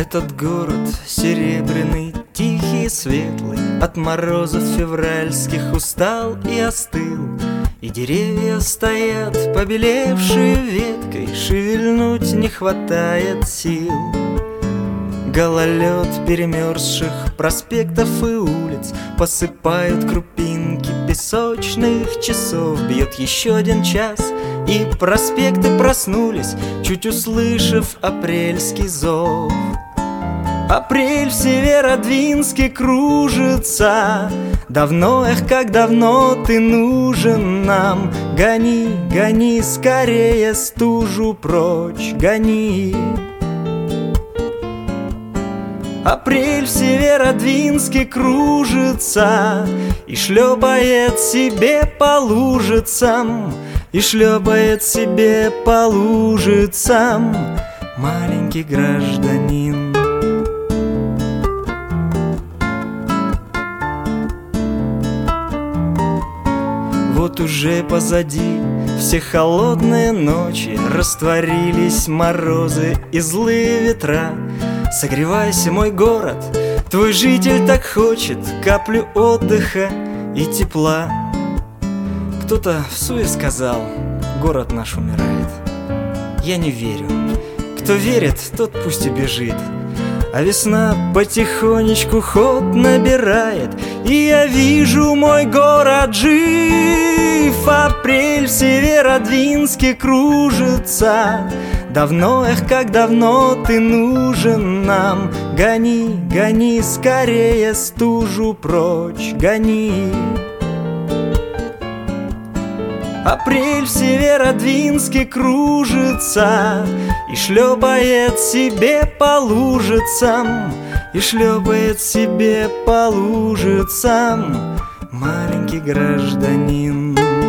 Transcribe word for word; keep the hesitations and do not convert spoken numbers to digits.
Этот город серебряный, тихий и светлый, от морозов февральских устал и остыл. И деревья стоят, побелевшие веткой, шевельнуть не хватает сил. Гололед перемерзших проспектов и улиц посыпают крупинки песочных часов. Бьет еще один час, и проспекты проснулись, чуть услышав апрельский зов. Апрель в Северодвинске кружится, давно, эх, как давно ты нужен нам. Гони, гони скорее стужу прочь, гони. Апрель в Северодвинске кружится и шлепает себе по лужицам, и шлепает себе по лужицам маленький гражданин. Вот уже позади все холодные ночи, растворились морозы и злые ветра. Согревайся, мой город, твой житель так хочет каплю отдыха и тепла. Кто-то в суе сказал, город наш умирает. Я не верю. Кто верит, тот пусть и бежит. А весна потихонечку ход набирает, и я вижу, мой город жив. Апрель в Северодвинске кружится, давно, эх, как давно ты нужен нам. Гони, гони скорее стужу прочь, гони. Апрель в Северодвинске кружится и шлепает себе по лужицам, и шлепает себе по лужицам маленький гражданин.